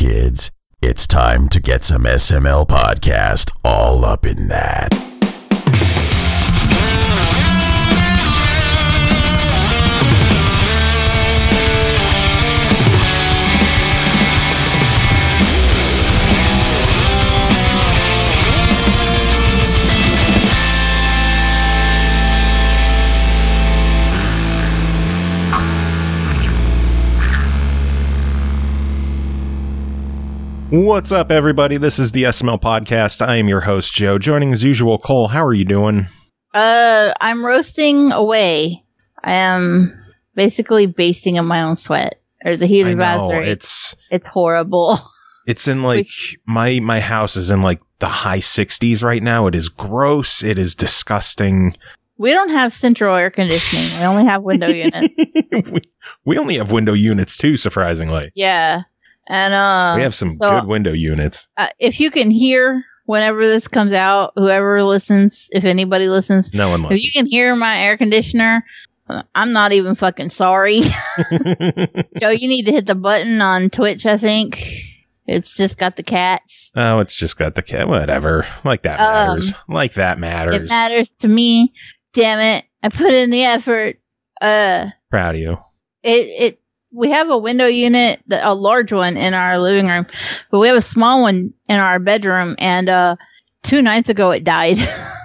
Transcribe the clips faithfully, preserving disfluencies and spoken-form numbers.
kids. It's time to get some S M L podcast all up in that. What's up, everybody? This is the S M L Podcast. I am your host, Joe. Joining as usual, Cole. How are you doing? Uh, I'm roasting away. I am basically basting in my own sweat. There's a heat I know, advisory. it's It's horrible. it's in like my my house is in like the high sixties right now. It is gross. It is disgusting. We don't have central air conditioning. We only have window units. we, we only have window units too, surprisingly. Yeah. And uh, We have some so, good window units. Uh, if you can hear whenever this comes out, whoever listens, if anybody listens, No one if listens. you can hear my air conditioner, uh, I'm not even fucking sorry. Joe, you need to hit the button on Twitch, I think. It's just got the cats. Oh, it's just got the cat. Whatever. Like that Um, matters. Like that matters. It matters to me. Damn it. I put in the effort. Uh, Proud of you. it, it, we have a window unit, that, a large one in our living room, but we have a small one in our bedroom. And, uh, two nights ago it died.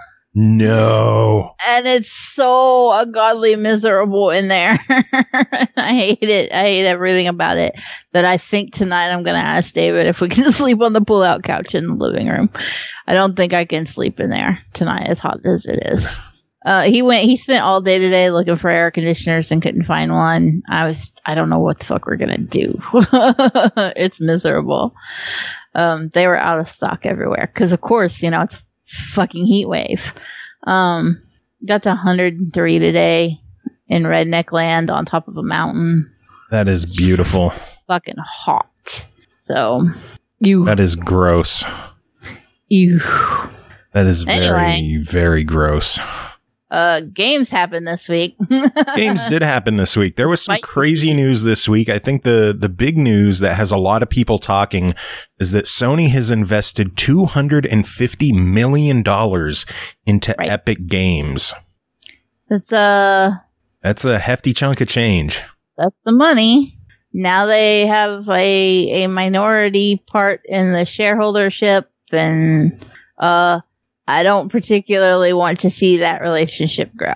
No. And it's so ungodly miserable in there. I hate it. I hate everything about it. That I think tonight I'm going to ask David if we can sleep on the pull-out couch in the living room. I don't think I can sleep in there tonight, as hot as it is. Uh, he went. He spent all day today looking for air conditioners and couldn't find one. I was. I don't know what the fuck we're gonna do. It's miserable. Um, they were out of stock everywhere because, of course, you know it's a fucking heat wave. Um, got to one hundred three today in redneck land on top of a mountain. That is beautiful. Fucking hot. So you. That is gross. You. That is very, Anyway. very gross. Uh, games happened this week. Games did happen this week. There was some Right. crazy news this week. I think the, the big news that has a lot of people talking is that Sony has invested two hundred fifty million dollars into Right. Epic Games. It's uh. That's a hefty chunk of change. That's the money. Now they have a a minority part in the shareholdership, and uh, I don't particularly want to see that relationship grow.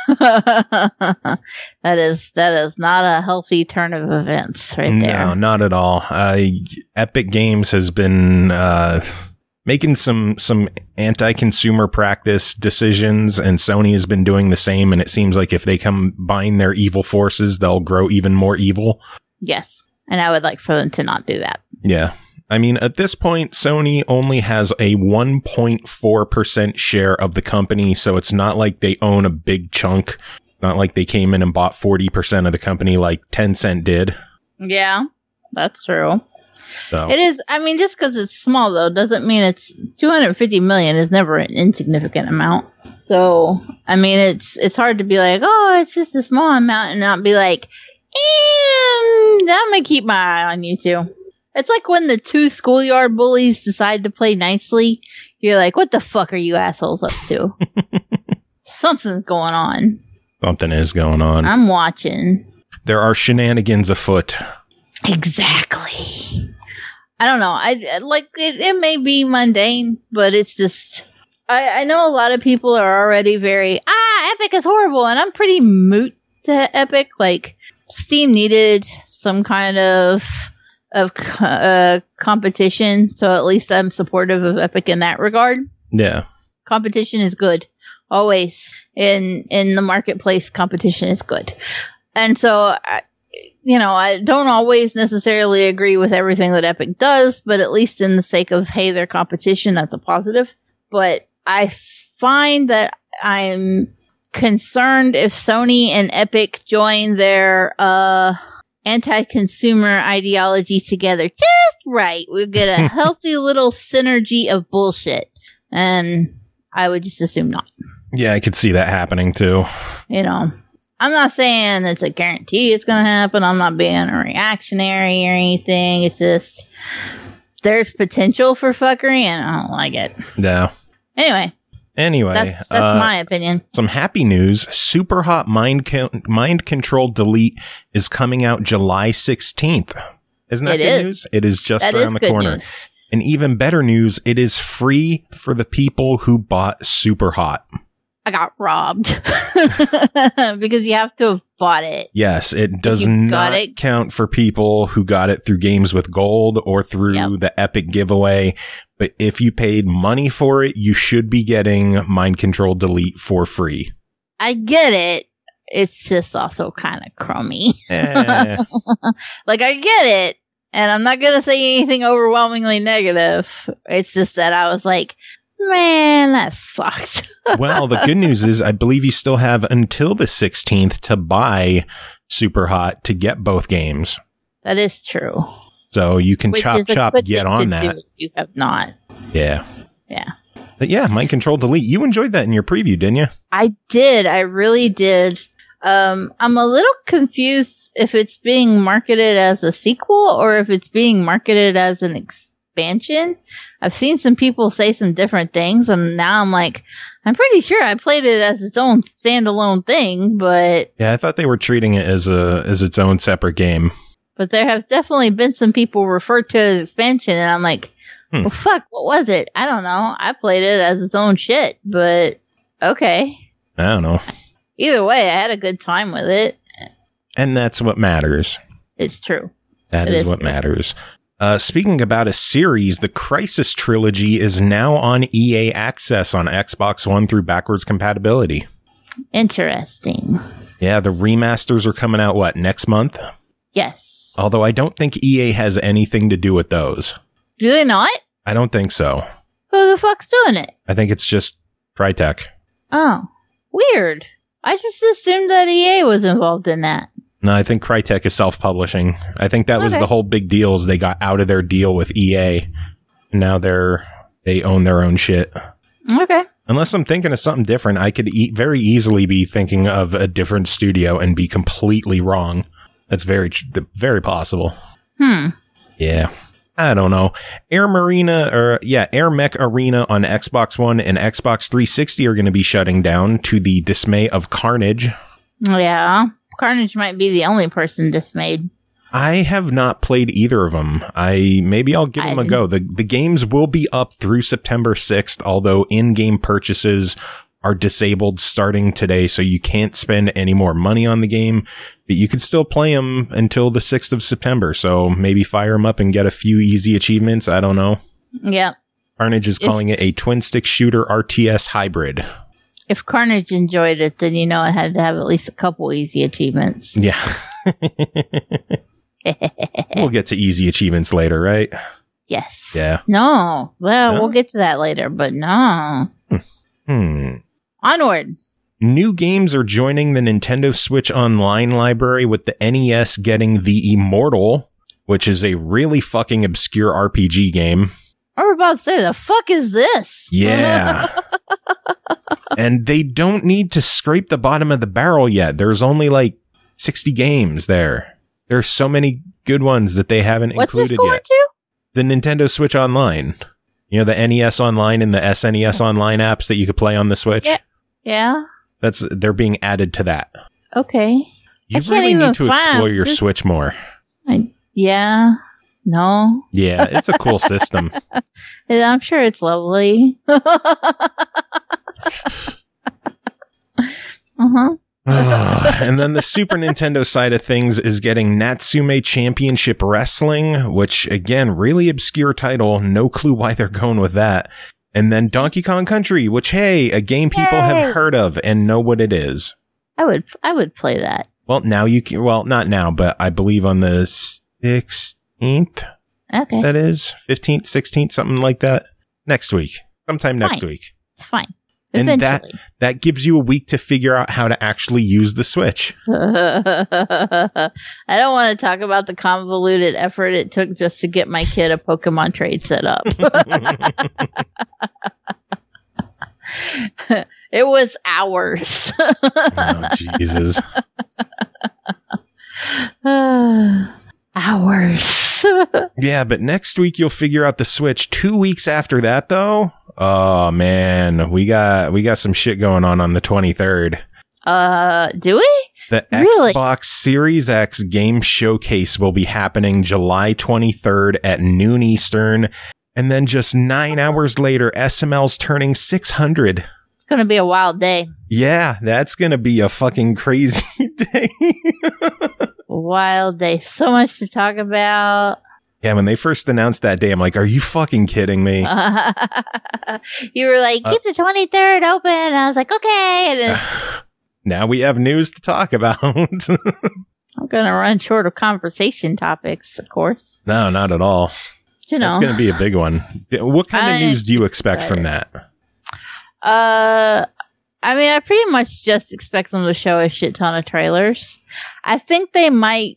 that is that is not a healthy turn of events, right there. No, not at all. Uh, Epic Games has been uh, making some some anti-consumer practice decisions, and Sony has been doing the same. And it seems like if they combine their evil forces, they'll grow even more evil. Yes, and I would like for them to not do that. Yeah. I mean, at this point, Sony only has a one point four percent share of the company, so it's not like they own a big chunk. Not like they came in and bought forty percent of the company like Tencent did. Yeah, that's true. So. It is. I mean, just because it's small, though, doesn't mean it's two hundred fifty million is never an insignificant amount. So, I mean, it's it's hard to be like, oh, it's just a small amount, and not be like, and I'm gonna keep my eye on you too. It's like when the two schoolyard bullies decide to play nicely. You're like, what the fuck are you assholes up to? Something's going on. Something is going on. I'm watching. There are shenanigans afoot. Exactly. I don't know. I like it, it may be mundane, but it's just I, I know a lot of people are already very ah Epic is horrible, and I'm pretty moot to Epic. Like Steam needed some kind of of uh, competition, so at least I'm supportive of Epic in that regard. Yeah. Competition is good. Always in in the marketplace, competition is good. And so I, you know, I don't always necessarily agree with everything that Epic does, but at least in the sake of, hey, their competition, that's a positive. But I find that I'm concerned if Sony and Epic join their uh, anti-consumer ideologies together just right. We'll get a healthy little synergy of bullshit. And I would just assume not. Yeah, I could see that happening too. You know, I'm not saying it's a guarantee it's going to happen. I'm not being a reactionary or anything. It's just there's potential for fuckery, and I don't like it. Yeah. Anyway. Anyway. That's, that's uh, my opinion. Some happy news. Super Hot Mind, Co- Mind Control Delete is coming out July sixteenth. Isn't that it good is. news? It is just that around is the good corner. News. And even better news, it is free for the people who bought Super Hot. I got robbed because you have to have bought it. Yes, it does not it. count for people who got it through Games with Gold or through yep. the Epic giveaway. But if you paid money for it, you should be getting Mind Control Delete for free. I get it. It's just also kind of crummy. Eh. Like, I get it. And I'm not going to say anything overwhelmingly negative. It's just that I was like, man, that sucks. Well, the good news is I believe you still have until the sixteenth to buy Super Hot to get both games. That is true. So you can Which chop, chop, get on that. If you have not. Yeah. Yeah. But yeah, Mind Control Delete. You enjoyed that in your preview, didn't you? I did. I really did. Um, I'm a little confused if it's being marketed as a sequel or if it's being marketed as an expansion. I've seen some people say some different things, and now I'm like, I'm pretty sure I played it as its own standalone thing, but yeah, I thought they were treating it as a as its own separate game. But there have definitely been some people referred to it as expansion, and I'm like, hmm. well, fuck, what was it? I don't know. I played it as its own shit, but okay. I don't know. Either way, I had a good time with it. And that's what matters. It's true. That it is, is what true. matters. Uh, speaking about a series, the Crysis trilogy is now on E A Access on Xbox One through backwards compatibility. Interesting. Yeah, the remasters are coming out, what, next month? Yes. Although I don't think E A has anything to do with those. Do they not? I don't think so. Who the fuck's doing it? I think it's just Crytek. Oh, weird. I just assumed that E A was involved in that. No, I think Crytek is self-publishing. I think that okay. was the whole big deal is they got out of their deal with E A. Now they're they own their own shit. Okay. Unless I'm thinking of something different, I could e- very easily be thinking of a different studio and be completely wrong. That's very, very possible. Hmm. Yeah. I don't know. Air Marina, or yeah, Air Mech Arena on Xbox One and Xbox three sixty are going to be shutting down to the dismay of Carnage. Yeah. Carnage might be the only person dismayed. I have not played either of them. I maybe I'll give I them a go. The the games will be up through September sixth, although in-game purchases are disabled starting today, so you can't spend any more money on the game, but you can still play them until the sixth of September, so maybe fire them up and get a few easy achievements. I don't know. Yeah. Carnage is if, calling it a twin-stick shooter R T S hybrid. If Carnage enjoyed it, then you know it had to have at least a couple easy achievements. Yeah. We'll get to easy achievements later, right? Yes. Yeah. No. Well, no? we'll get to that later, but no. Hmm. Onward. New games are joining the Nintendo Switch Online library, with the N E S getting The Immortal, which is a really fucking obscure R P G game. I was about to say, the fuck is this? Yeah. And they don't need to scrape the bottom of the barrel yet. There's only like sixty games there. There's so many good ones that they haven't What's included this going yet. To? The Nintendo Switch Online. You know, the N E S Online and the S N E S Online apps that you could play on the Switch? Yeah. Yeah. That's they're being added to that. Okay. You really need to find. explore your This, Switch more. I, yeah. No. Yeah, it's a cool system. I'm sure it's lovely. uh-huh. And then the Super Nintendo side of things is getting Natsume Championship Wrestling, which, again, really obscure title. No clue why they're going with that. And then Donkey Kong Country, which, hey, a game people Yay. have heard of and know what it is. I would I would play that. Well, now you can, well, not now, but I believe on the sixteenth. Okay. That is fifteenth, sixteenth, something like that. Next week. Sometime next fine. week. It's fine. And Eventually. that that gives you a week to figure out how to actually use the Switch. I don't want to talk about the convoluted effort it took just to get my kid a Pokemon trade set up. It was hours. Oh, Jesus. Hours. Yeah, but next week you'll figure out the Switch. Two weeks after that, though, oh man, we got we got some shit going on on the twenty-third. Uh, do we? The Really? Xbox Series X game showcase will be happening July twenty-third at noon Eastern, and then just nine hours later, S M L's turning six hundred. It's gonna be a wild day. Yeah, that's gonna be a fucking crazy day. Wild day. So much to talk about. Yeah, when they first announced that day, I'm like, are you fucking kidding me? You were like, keep the twenty-third open. I was like, okay. And then Now we have news to talk about. I'm going to run short of conversation topics, of course. No, not at all. You know, That's going to be a big one. What kind I of news do you expect from that? Uh, I mean, I pretty much just expect them to show a shit ton of trailers. I think they might,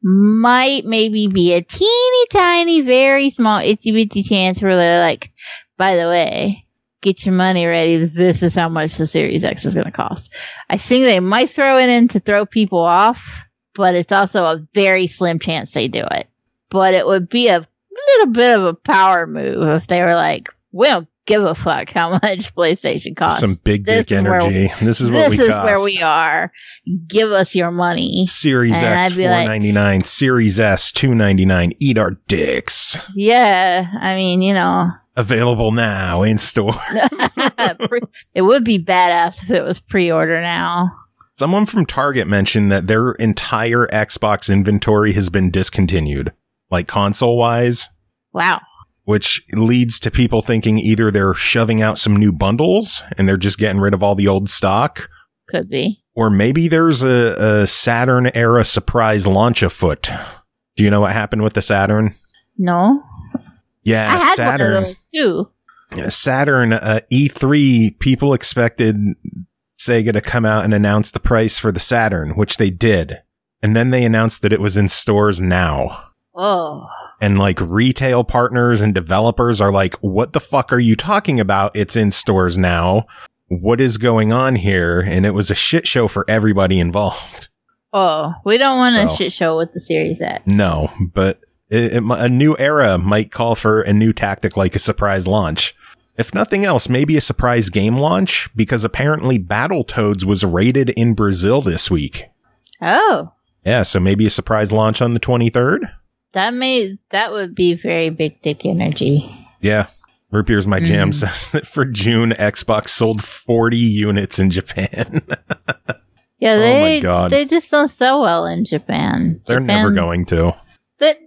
might maybe be a teeny tiny, very small, itsy bitsy chance where they're like, by the way, get your money ready. This is how much the Series X is going to cost. I think they might throw it in to throw people off, but it's also a very slim chance they do it. But it would be a little bit of a power move if they were like, we don't give a fuck how much PlayStation costs. Some big dick This is where energy. we- This is what This we is cost. where we are. Give us your money. Series And X I'd be four like- ninety-nine, Series S two ninety-nine. Eat our dicks. Yeah, I mean, you know, Available now in store. pre- it would be badass if it was pre-order now. Someone from Target mentioned that their entire Xbox inventory has been discontinued, like console wise, Wow. which leads to people thinking either they're shoving out some new bundles and they're just getting rid of all the old stock, Could be. or maybe there's a, a Saturn era surprise launch afoot. Do you know what happened with the Saturn? No. Yeah, I had Saturn. one of those too. Saturn uh, E three, people expected Sega to come out and announce the price for the Saturn, which they did. And then they announced that it was in stores now. Oh. And like retail partners and developers are like, what the fuck are you talking about? It's in stores now. What is going on here? And it was a shit show for everybody involved. Oh, we don't want a So. shit show with the Series X. No, but it, it, a new era might call for a new tactic like a surprise launch. If nothing else, maybe a surprise game launch, because apparently Battletoads was rated in Brazil this week. Oh, Yeah, so maybe a surprise launch on the twenty-third? that may that would be very big dick energy. Yeah. Root Beer's My Jam Mm. says that for June, Xbox sold forty units in Japan. Yeah, Oh they my God. they just don't sell well in Japan. They're Japan, never going to. That,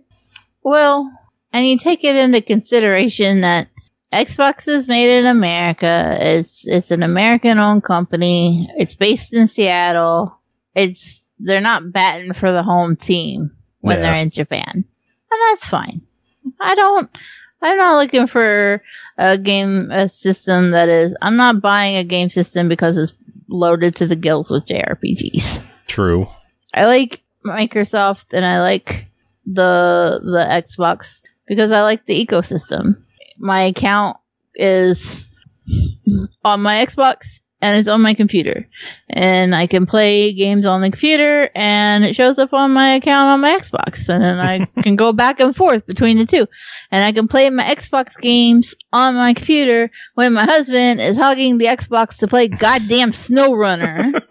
well, and you take it into consideration that Xbox is made in America. It's it's an American-owned company. It's based in Seattle. It's they're not batting for the home team when Yeah. they're in Japan, and that's fine. I don't. I'm not looking for a game a system that is. I'm not buying a game system because it's loaded to the gills with J R P Gs. True. I like Microsoft and I like the the Xbox because I like the ecosystem. My account is on my Xbox and it's on my computer. And I can play games on the computer and it shows up on my account on my Xbox. And then I can go back and forth between the two. And I can play my Xbox games on my computer when my husband is hugging the Xbox to play goddamn SnowRunner.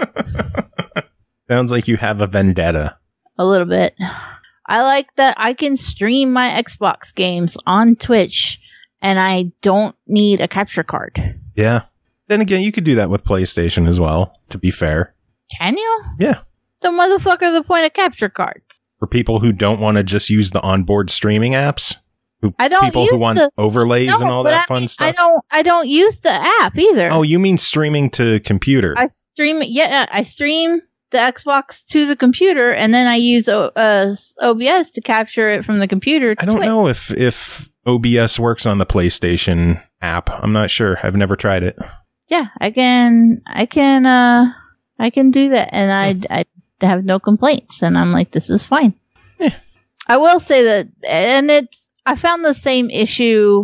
Sounds like you have a vendetta. A little bit. I like that I can stream my Xbox games on Twitch and I don't need a capture card. Yeah. Then again, you could do that with PlayStation as well, to be fair. Can you? Yeah. The motherfucker the point of capture cards. For people who don't want to just use the onboard streaming apps, who I don't people use who want the- overlays No, and all but that I fun mean, stuff. I don't I don't use the app either. Oh, you mean streaming to computer? I stream yeah, I stream the Xbox to the computer and then I use o- uh, O B S to capture it from the computer to I don't Twitch. know if if O B S works on the PlayStation app. I'm not sure. I've never tried it. Yeah, I can, I can, uh, I can do that, and I, I have no complaints, and I'm like, this is fine. Eh. I will say that, and it's, I found the same issue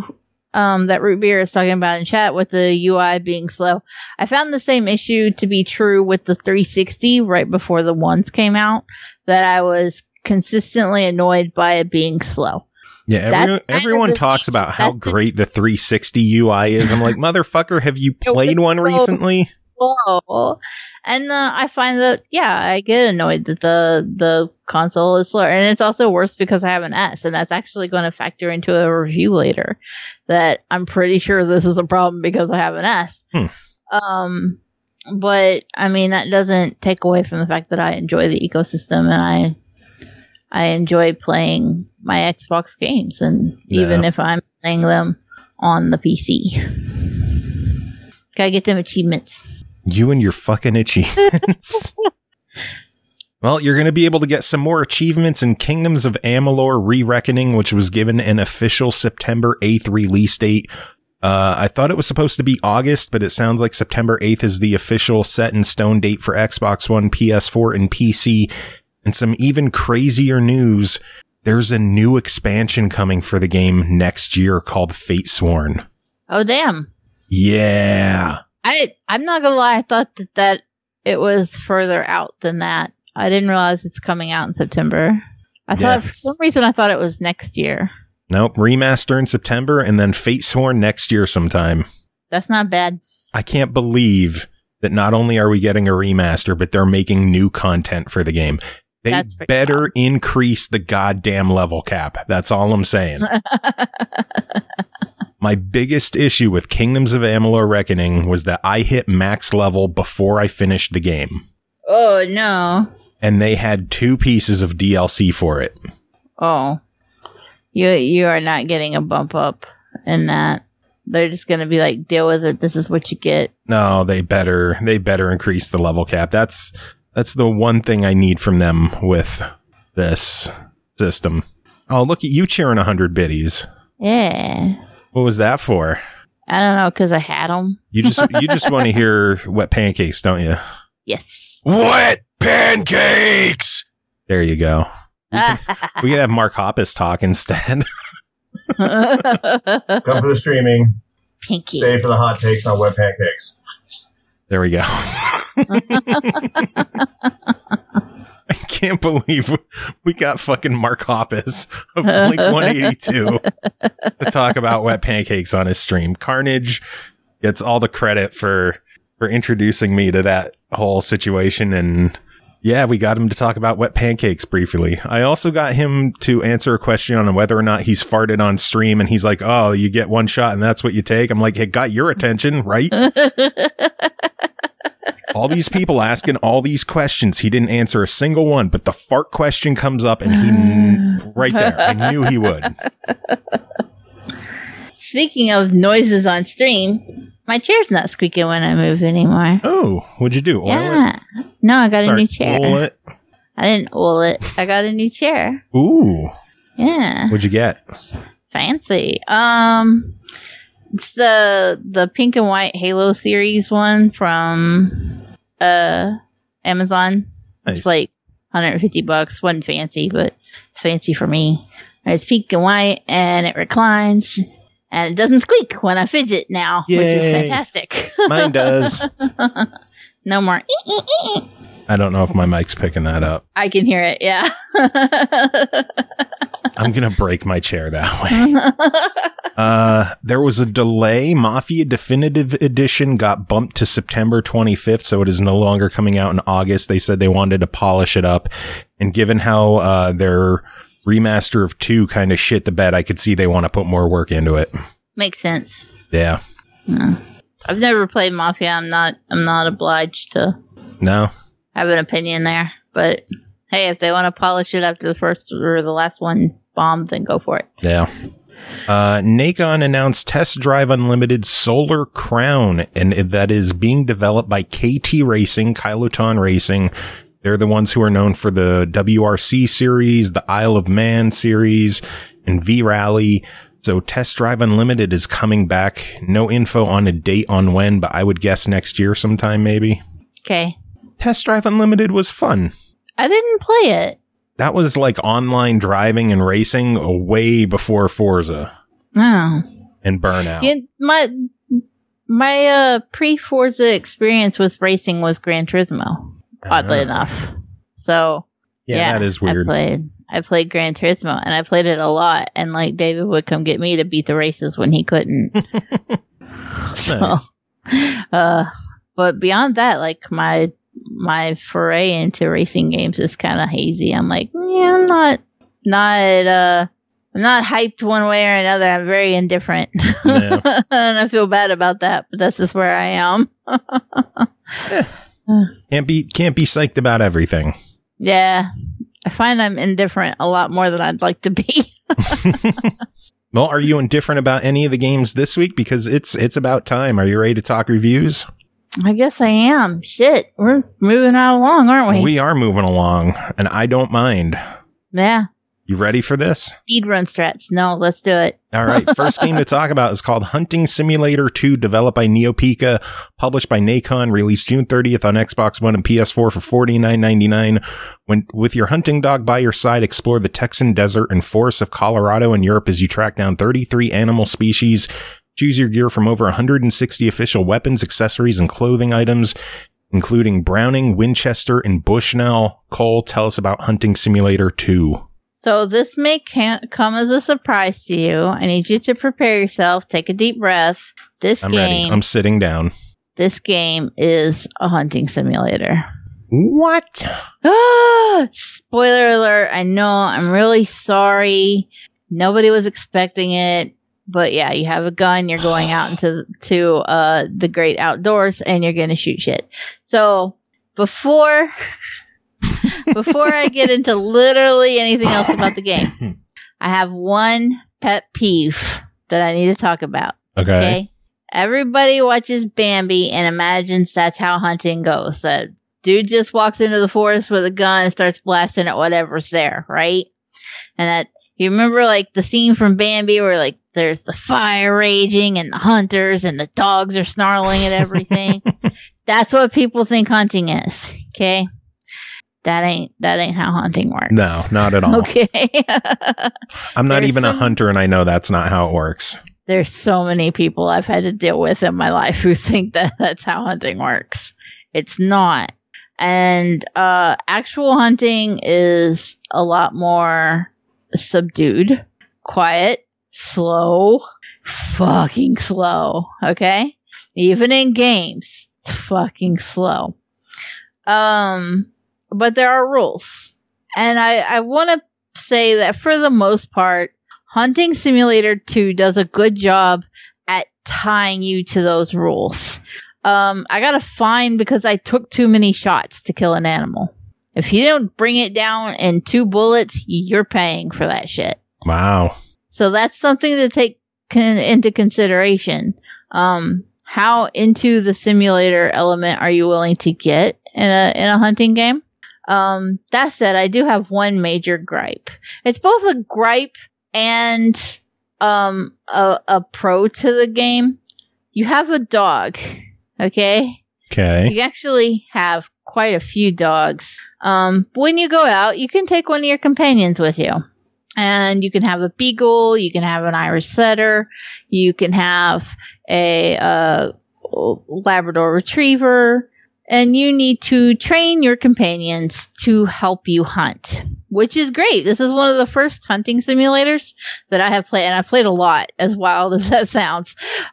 um, that Root Beer is talking about in chat with the U I being slow. I found the same issue to be true with the three sixty right before the ones came out, that I was consistently annoyed by it being slow. Yeah, everyone, everyone talks about how great the three sixty U I is. I'm like, motherfucker, have you played one recently? Slow. And uh, I find that, yeah, I get annoyed that the the console is slower. And it's also worse because I have an S, and that's actually going to factor into a review later, that I'm pretty sure this is a problem because I have an S. Hmm. Um, but, I mean, that doesn't take away from the fact that I enjoy the ecosystem, and I I enjoy playing my Xbox games, and Yeah. even if I'm playing them on the P C. Gotta get them achievements. You and your fucking achievements. Well, you're going to be able to get some more achievements in Kingdoms of Amalur: Re-Reckoning, which was given an official September eighth release date. Uh, I thought it was supposed to be August, but it sounds like September eighth is the official set in stone date for Xbox One, P S four, and P C. And some even crazier news. There's a new expansion coming for the game next year called Fatesworn. Oh, damn. Yeah. I, I'm not gonna lie, I thought that, that it was further out than that. I didn't realize it's coming out in September. I thought, Yeah. for some reason, I thought it was next year. Nope. Remaster in September and then Fatesworn next year sometime. That's not bad. I can't believe that not only are we getting a remaster, but they're making new content for the game. They That's pretty better wild. increase the goddamn level cap. That's all I'm saying. My biggest issue with Kingdoms of Amalur: Reckoning was that I hit max level before I finished the game. Oh, no. And they had two pieces of D L C for it. Oh. You, you are not getting a bump up in that. They're just gonna be like, deal with it. This is what you get. No, they better they better increase the level cap. That's that's the one thing I need from them with this system. Oh, look at you cheering one hundred biddies. Yeah. What was that for? I don't know, because I had them. You just you just want to hear wet pancakes, don't you? Yes. Wet pancakes! There you go. We can, we can have Mark Hoppus talk instead. Come for the streaming. Pinky. Stay for the hot takes on wet pancakes. There we go. I can't believe we got fucking Mark Hoppus of Blink one eighty-two to talk about wet pancakes on his stream. Carnage gets all the credit for for introducing me to that whole situation, and yeah, we got him to talk about wet pancakes briefly. I also got him to answer a question on whether or not he's farted on stream, and he's like, "Oh, you get one shot and that's what you take." I'm like, "It got your attention, right?" All these people asking all these questions. He didn't answer a single one, but the fart question comes up and he, kn- right there, I knew he would. Speaking of noises on stream, my chair's not squeaking when I move anymore. Oh, what'd you do? Oil yeah. No, I got it? Sorry, a new chair. oil it? I didn't oil it. I got a new chair. Ooh. Yeah. What'd you get? Fancy. Um, it's the the pink and white Halo series one from uh Amazon. Nice. It's like one hundred fifty bucks. Wasn't fancy, but it's fancy for me. It's pink and white, and it reclines, and it doesn't squeak when I fidget now, Yay. which is fantastic. Mine does. No more. I don't know if my mic's picking that up. I can hear it. Yeah. I'm going to break my chair that way. Uh, there was a delay. Mafia Definitive Edition got bumped to September twenty-fifth, so it is no longer coming out in August. They said they wanted to polish it up. And given how uh, their remaster of two kind of shit the bed, I could see they want to put more work into it. Makes sense. Yeah. No. I've never played Mafia. I'm not I'm not obliged to No? have an opinion there. But hey, if they want to polish it after the first or the last one bombed, then go for it. Yeah. Uh, Nacon announced Test Drive Unlimited Solar Crown, and that is being developed by K T Racing, Kyloton Racing. They're the ones who are known for the W R C series, the Isle of Man series, and V-Rally. So Test Drive Unlimited is coming back. No info on a date on when, but I would guess next year sometime maybe. Okay. Test Drive Unlimited was fun. I didn't play it. That was like online driving and racing way before Forza. Oh. and Burnout. Yeah, my my uh, pre-Forza experience with racing was Gran Turismo, oddly Uh, enough. So yeah, yeah, that is weird. I played I played Gran Turismo, and I played it a lot. And like David would come get me to beat the races when he couldn't. So, Nice. uh, but beyond that, like my my foray into racing games is kind of hazy. I'm like, yeah, I'm not not uh. I'm not hyped one way or another. I'm very indifferent. Yeah. And I feel bad about that, but that's just where I am. Eh. Can't be can't be psyched about everything. Yeah. I find I'm indifferent a lot more than I'd like to be. Well, are you indifferent about any of the games this week? Because it's it's about time. Are you ready to talk reviews? I guess I am. Shit. We're moving right along, aren't we? We are moving along, and I don't mind. Yeah. You ready for this? Speedrun strats. No, let's do it. All right. First game to talk about is called Hunting Simulator two, developed by Neopika, published by Nacon, released June thirtieth on Xbox One and P S four for forty-nine ninety-nine. When with your hunting dog by your side, explore the Texan desert and forests of Colorado and Europe as you track down thirty-three animal species. Choose your gear from over one hundred sixty official weapons, accessories, and clothing items, including Browning, Winchester, and Bushnell. Cole, tell us about Hunting Simulator two. So this may can't come as a surprise to you. I need you to prepare yourself. Take a deep breath. This I'm game, ready. I'm sitting down. this game is a hunting simulator. What? Ah, spoiler alert. I know. I'm really sorry. Nobody was expecting it. But yeah, you have a gun. You're going out into to uh, the great outdoors, and you're going to shoot shit. So before... Before I get into literally anything else about the game, I have one pet peeve that I need to talk about. Okay. Okay. Everybody watches Bambi and imagines that's how hunting goes. That dude just walks into the forest with a gun and starts blasting at whatever's there, right? And that you remember like the scene from Bambi where like there's the fire raging and the hunters and the dogs are snarling at everything. That's what people think hunting is. Okay. That ain't that ain't how hunting works. No, not at all. Okay. I'm not There's even some- a hunter, and I know that's not how it works. There's so many people I've had to deal with in my life who think that that's how hunting works. It's not. And uh, actual hunting is a lot more subdued, quiet, slow, fucking slow. Okay? Even in games, it's fucking slow. Um... But there are rules. And I, I want to say that for the most part, Hunting Simulator two does a good job at tying you to those rules. Um, I got a fine because I took too many shots to kill an animal. If you don't bring it down in two bullets, you're paying for that shit. Wow. So that's something to take con- into consideration. Um, how into the simulator element are you willing to get in a in a hunting game? Um, that said, I do have one major gripe. It's both a gripe and um, a, a pro to the game. You have a dog, okay? Okay. You actually have quite a few dogs. Um, when you go out, you can take one of your companions with you. And you can have a beagle, you can have an Irish setter, you can have a uh, Labrador retriever, and you need to train your companions to help you hunt, which is great. This is one of the first hunting simulators that I have played, and I've played a lot, as wild as that sounds.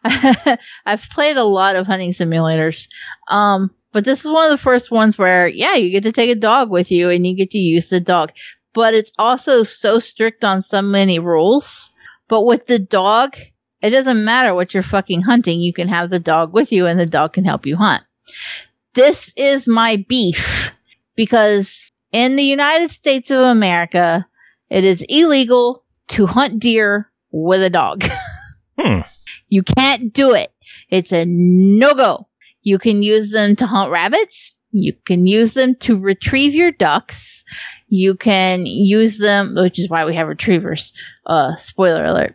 I've played a lot of hunting simulators, um, but this is one of the first ones where, yeah, you get to take a dog with you, and you get to use the dog. But it's also so strict on so many rules. But with the dog, it doesn't matter what you're fucking hunting. You can have the dog with you, and the dog can help you hunt. This is my beef, because in the United States of America, it is illegal to hunt deer with a dog. Hmm. You can't do it. It's a no-go. You can use them to hunt rabbits. You can use them to retrieve your ducks. You can use them, which is why we have retrievers. Uh, spoiler alert.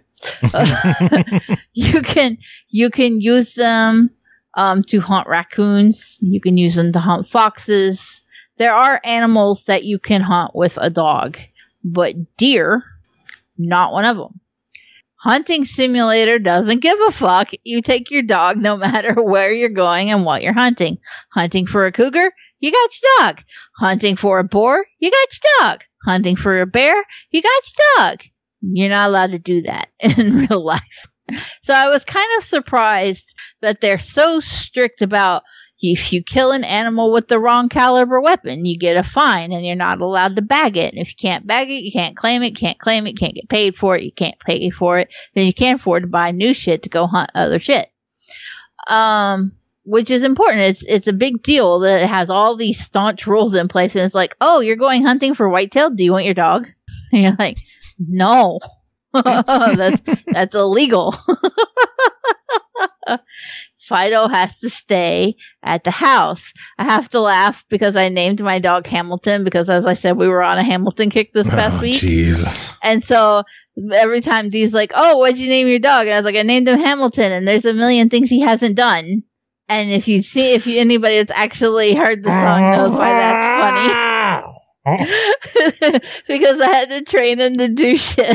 Uh, you can you can use them um, to hunt raccoons. You can use them to hunt foxes. There are animals that you can hunt with a dog, but deer, not one of them. Hunting Simulator doesn't give a fuck. You take your dog no matter where you're going and what you're hunting. Hunting for a cougar? You got your dog. Hunting for a boar? You got your dog. Hunting for a bear? You got your dog. You're not allowed to do that in real life. So I was kind of surprised that they're so strict about if you kill an animal with the wrong caliber weapon, you get a fine and you're not allowed to bag it. And if you can't bag it, you can't claim it, can't claim it, can't get paid for it, you can't pay for it, then you can't afford to buy new shit to go hunt other shit. Um, which is important. It's it's a big deal that it has all these staunch rules in place. And it's like, oh, you're going hunting for whitetail? Do you want your dog? And you're like, no. that's that's illegal. Fido has to stay at the house. I have to laugh because I named my dog Hamilton because, as I said, we were on a Hamilton kick this past oh, week. Jesus. And so every time Dee's like, oh, what'd you name your dog? And I was like, I named him Hamilton, and there's a million things he hasn't done. And if you see, if you, anybody that's actually heard the song knows why that's funny. Because I had to train him to do shit.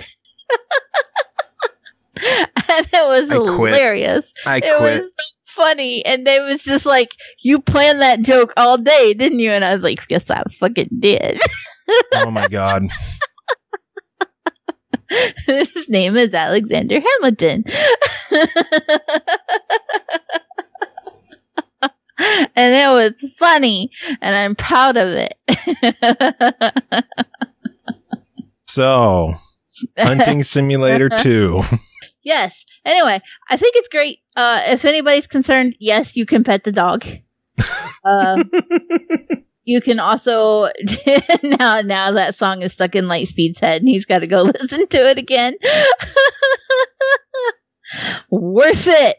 And it was I hilarious. Quit. I it quit. was so funny. And they was just like, you planned that joke all day, didn't you? And I was like, yes, I fucking did. Oh my God. His name is Alexander Hamilton. And it was funny. And I'm proud of it. So, Hunting Simulator two. Yes. Anyway, I think it's great. Uh, if anybody's concerned, yes, you can pet the dog. Uh, you can also now now that song is stuck in Lightspeed's head, and he's got to go listen to it again. Worth it.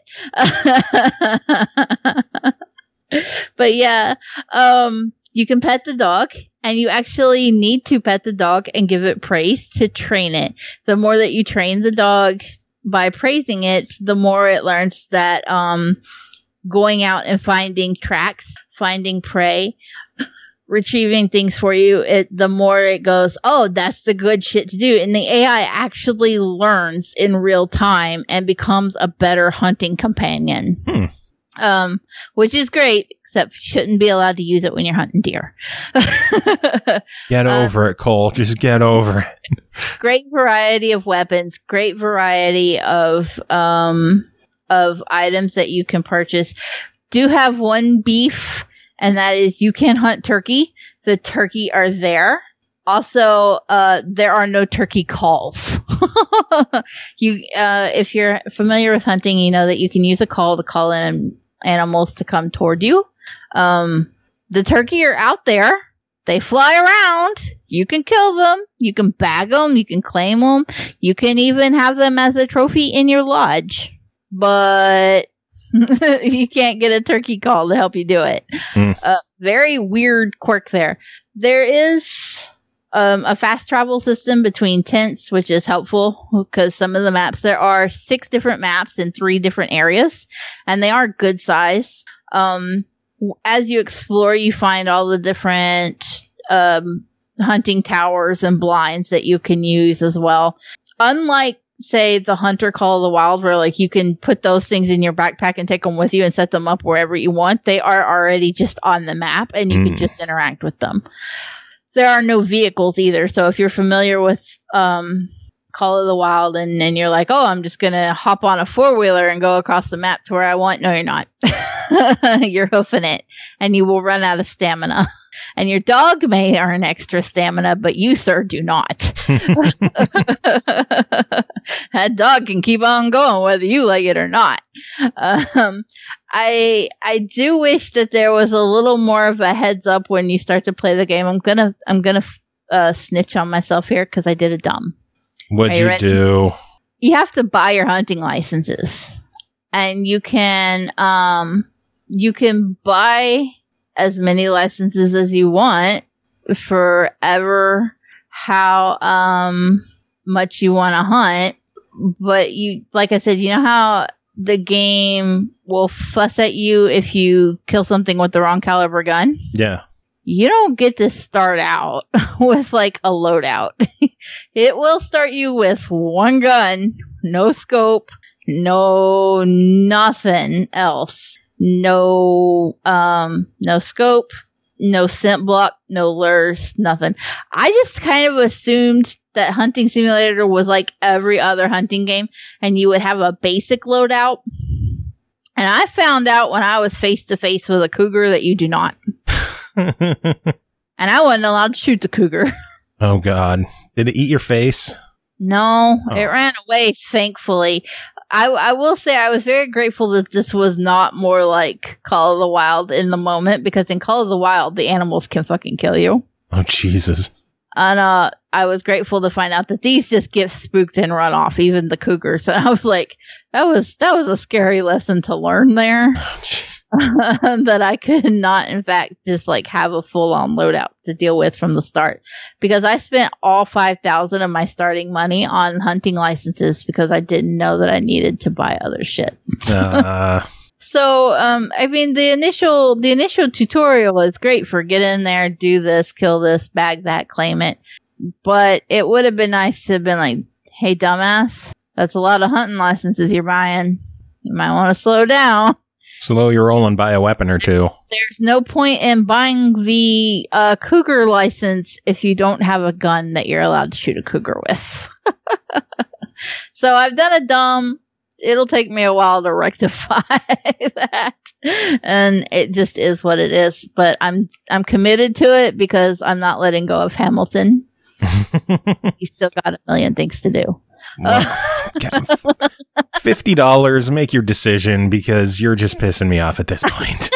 But yeah, um, you can pet the dog. And you actually need to pet the dog and give it praise to train it. The more that you train the dog by praising it, the more it learns that um, going out and finding tracks, finding prey, retrieving things for you, it the more it goes, oh, that's the good shit to do. And the A I actually learns in real time and becomes a better hunting companion. Hmm. Um, which is great. Except you shouldn't be allowed to use it when you're hunting deer. Get over um, it, Cole. Just get over it. Great variety of weapons. Great variety of um of items that you can purchase. Do have one beef, and that is you can hunt turkey. The turkey are there. Also, uh, there are no turkey calls. you, uh, if you're familiar with hunting, you know that you can use a call to call in animals to come toward you. Um, the turkey are out there. They fly around. You can kill them. You can bag them. You can claim them. You can even have them as a trophy in your lodge. But you can't get a turkey call to help you do it. Mm. Uh, very weird quirk there. There is um, a fast travel system between tents, which is helpful because some of the maps, there are six different maps in three different areas, and they are good size. Um, as you explore, you find all the different um, hunting towers and blinds that you can use as well. Unlike, say, the Hunter Call of the Wild, where like you can put those things in your backpack and take them with you and set them up wherever you want, they are already just on the map, and you mm. can just interact with them. There are no vehicles either, so if you're familiar with um, Call of the Wild and, and you're like, oh, I'm just going to hop on a four-wheeler and go across the map to where I want, no, you're not. You're hoofing it, and you will run out of stamina. And your dog may earn extra stamina, but you, sir, do not. That dog can keep on going whether you like it or not. Um, I I do wish that there was a little more of a heads up when you start to play the game. I'm gonna I'm gonna uh, snitch on myself here because I did a dumb. What'd you, you do? You have to buy your hunting licenses, and you can um you can buy as many licenses as you want for ever how um much you want to hunt. But you, like I said, you know how the game will fuss at you if you kill something with the wrong caliber gun? Yeah. You don't get to start out with like a loadout. It will start you with one gun no scope, no nothing else. No, um, no scope, no scent block, no lures, nothing. I just kind of assumed that Hunting Simulator was like every other hunting game, and you would have a basic loadout. And I found out when I was face to face with a cougar that you do not. And I wasn't allowed to shoot the cougar. Oh, God. Did it eat your face? No, oh. It ran away, thankfully. I, I will say I was very grateful that this was not more like Call of the Wild in the moment, because in Call of the Wild, the animals can fucking kill you. Oh, Jesus. And uh, I was grateful to find out that these just get spooked and run off, even the cougars. And I was like, that was that was a scary lesson to learn there. Oh, that I could not, in fact, just like have a full-on loadout to deal with from the start, because I spent all five thousand of my starting money on hunting licenses because I didn't know that I needed to buy other shit. uh. So, um, I mean, the initial the initial tutorial is great for get in there, do this, kill this, bag that, claim it. But it would have been nice to have been like, hey, dumbass, that's a lot of hunting licenses you're buying. You might want to slow down. Slow your roll and buy a weapon or two. There's no point in buying the uh, cougar license if you don't have a gun that you're allowed to shoot a cougar with. So I've done a dumb. It'll take me a while to rectify that. And it just is what it is. But I'm I'm committed to it because I'm not letting go of Hamilton. He's still got a million things to do. Well, fifty dollars, make your decision, because you're just pissing me off at this point.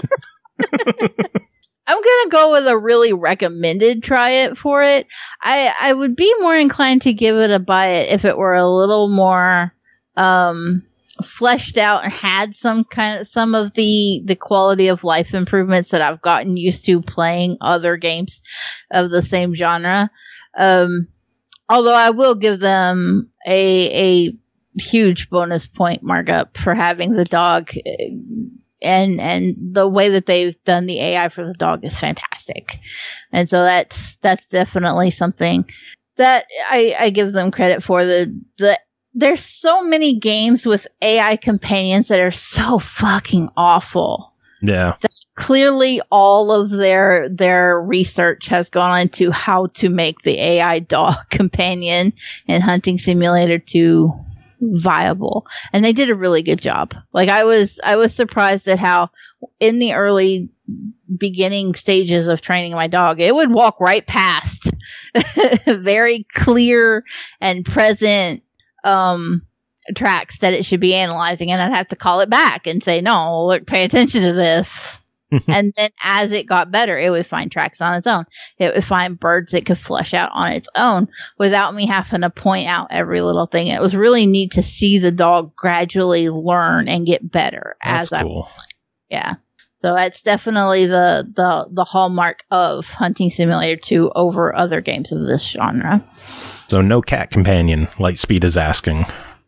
I'm going to go with a really recommended try it for it. I, I would be more inclined to give it a buy it if it were a little more um, fleshed out and had some kind of some of the, the quality of life improvements that I've gotten used to playing other games of the same genre. Um, although I will give them a a huge bonus point markup for having the dog, and and the way that they've done the A I for the dog is fantastic. And so that's that's definitely something that I, I give them credit for. The the there's so many games with A I companions that are so fucking awful. Yeah. That's clearly all of their their research has gone into how to make the A I dog companion in Hunting Simulator two viable. And they did a really good job. Like I was I was surprised at how in the early beginning stages of training my dog, it would walk right past very clear and present um tracks that it should be analyzing, and I'd have to call it back and say, no, look, pay attention to this. And then as it got better, it would find tracks on its own. It would find birds it could flush out on its own without me having to point out every little thing. It was really neat to see the dog gradually learn and get better. That's as cool. I yeah. So that's definitely the, the, the hallmark of Hunting Simulator two over other games of this genre. So no cat companion, Lightspeed is asking.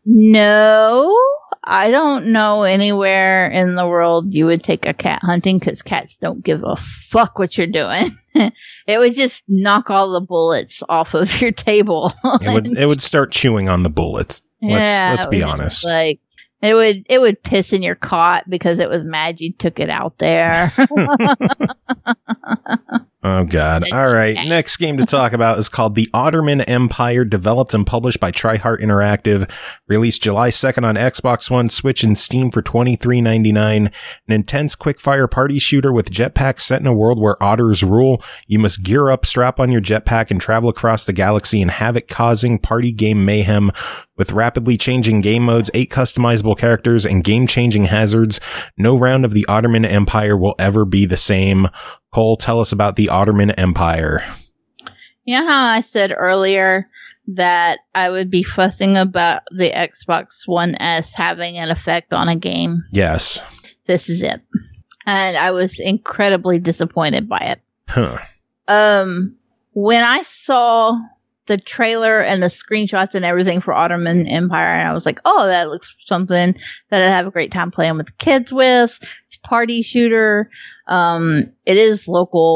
No, I don't know anywhere in the world you would take a cat hunting, because cats don't give a fuck what you're doing. It would just knock all the bullets off of your table. it would it would start chewing on the bullets. Let's, yeah, let's be honest. Like it would it would piss in your cot because it was mad you took it out there. Oh, God. All right. Next game to talk about is called The Ottoman Empire, developed and published by TriHeart Interactive. Released July second on Xbox One, Switch, and Steam for twenty-three ninety-nine. An intense quick-fire party shooter with jetpacks set in a world where otters rule. You must gear up, strap on your jetpack, and travel across the galaxy in havoc-causing party game mayhem. With rapidly changing game modes, eight customizable characters, and game-changing hazards, no round of the Ottoman Empire will ever be the same. Cole, tell us about the Ottoman Empire. You know how I said earlier that I would be fussing about the Xbox One S having an effect on a game? Yes. This is it. And I was incredibly disappointed by it. Huh. Um, when I saw the trailer and the screenshots and everything for Ottoman Empire, and I was like, oh, that looks something that I'd have a great time playing with the kids with. It's a party shooter. Um, it is local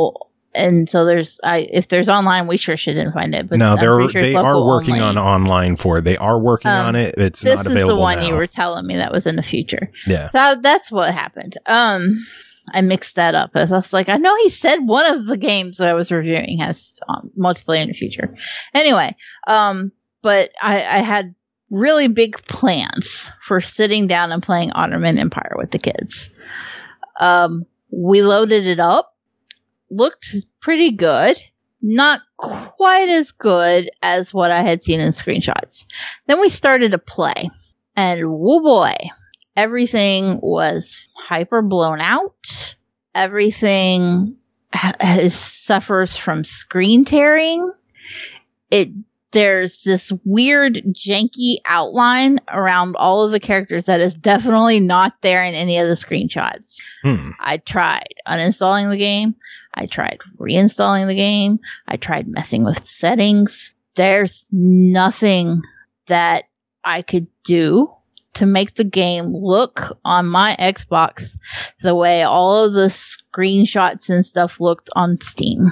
and so there's, I if there's online, we sure shouldn't find it. But no, I'm they're pretty sure it's they are local working only. on online for it. They are working Um, on it. It's This not is available the one now. you were telling me that was in the future. Yeah. So that's what happened. Um, I mixed that up. I was like, I know he said one of the games that I was reviewing has um, multiplayer in the future. Anyway, um, but I, I had really big plans for sitting down and playing Ottoman Empire with the kids. Um, we loaded it up. Looked pretty good. Not quite as good as what I had seen in screenshots. Then we started to play. And woo boy, everything was hyper blown out. Everything ha- suffers from screen tearing. It There's this weird janky outline around all of the characters that is definitely not there in any of the screenshots. Hmm. I tried uninstalling the game. I tried reinstalling the game. I tried messing with settings. There's nothing that I could do to make the game look on my Xbox the way all of the screenshots and stuff looked on Steam.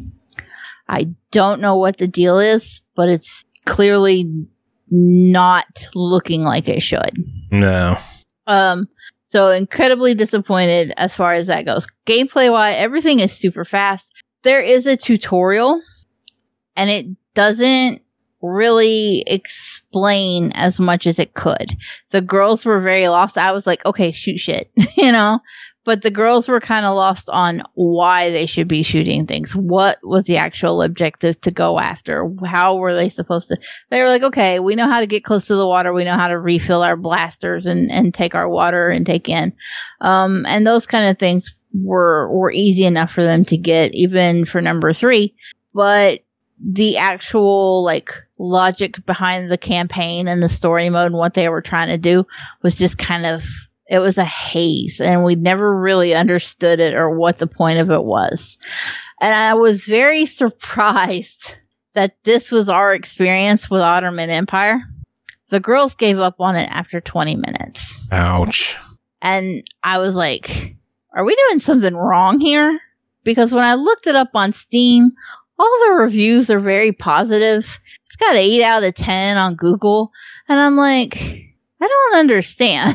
I don't know what the deal is, but it's clearly not looking like it should. No. Um, so incredibly disappointed as far as that goes. Gameplay wise, everything is super fast. There is a tutorial, and it doesn't really explain as much as it could. The girls were very lost. I was like, okay, shoot shit, you know? But the girls were kind of lost on why they should be shooting things. What was the actual objective to go after? How were they supposed to? They were like, okay, we know how to get close to the water. We know how to refill our blasters and, and take our water and take in. Um, and those kind of things were, were easy enough for them to get, even for number three. But the actual, like, logic behind the campaign and the story mode and what they were trying to do was just kind of, it was a haze, and we never really understood it or what the point of it was. And I was very surprised that this was our experience with Ottoman Empire. The girls gave up on it after twenty minutes. Ouch. And I was like, are we doing something wrong here? Because when I looked it up on Steam, all the reviews are very positive. It's got an eight out of ten on Google. And I'm like, I don't understand.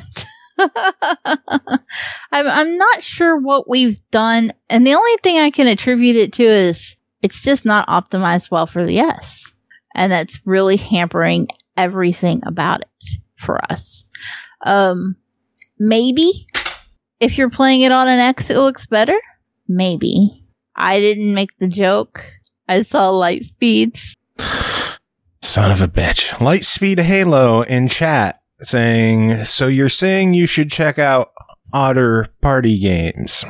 I'm, I'm not sure what we've done, and the only thing I can attribute it to is it's just not optimized well for the S, and that's really hampering everything about it for us. Um, maybe if you're playing it on an X, it looks better. Maybe. I didn't make the joke. I saw light speeds. Son of a bitch. Lightspeed Halo in chat saying, so you're saying you should check out Otter Party Games.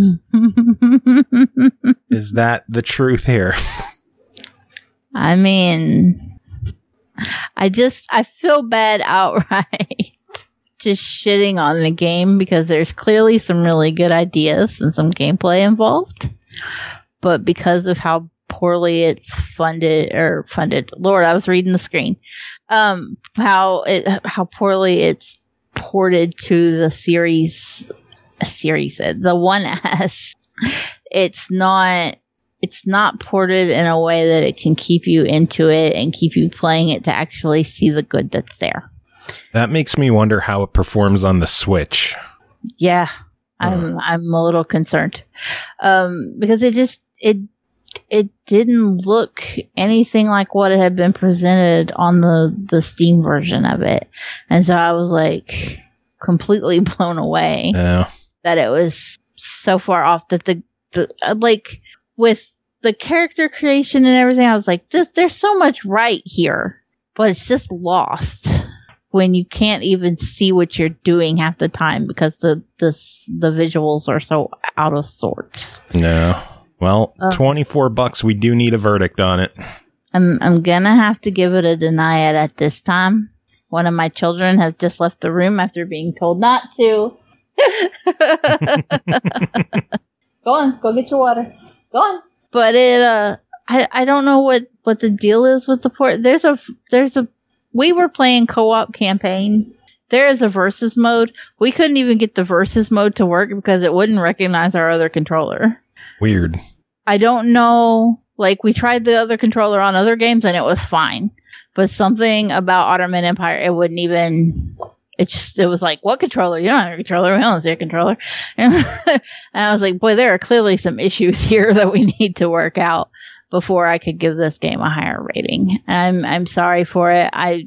Is that the truth here? I mean, I just, I feel bad outright just shitting on the game because there's clearly some really good ideas and some gameplay involved. But because of how poorly it's funded or funded, Lord, I was reading the screen. Um, how it, how poorly it's ported to the series, series, the one S. It's not, it's not ported in a way that it can keep you into it and keep you playing it to actually see the good that's there. That makes me wonder how it performs on the Switch. Yeah, I'm, uh. I'm a little concerned. Um, because it just, it, it didn't look anything like what it had been presented on the, the Steam version of it. And so I was like completely blown away yeah. that it was so far off that the, the, like with the character creation and everything, I was like, this, there's so much right here, but it's just lost when you can't even see what you're doing half the time because the, the, the visuals are so out of sorts. No. Well, uh, twenty-four bucks. We do need a verdict on it. I'm I'm gonna have to give it a deny it at this time. One of my children has just left the room after being told not to. Go on, go get your water. Go on. But it, uh, I I don't know what, what the deal is with the port. There's a there's a we were playing co-op campaign. There is a versus mode. We couldn't even get the versus mode to work because it wouldn't recognize our other controller. Weird. I don't know. Like, we tried the other controller on other games and it was fine. But something about Ottoman Empire, it wouldn't even... It just, it was like, what controller? You don't have a controller. We don't see a controller. And, and I was like, boy, there are clearly some issues here that we need to work out before I could give this game a higher rating. I'm I'm sorry for it. I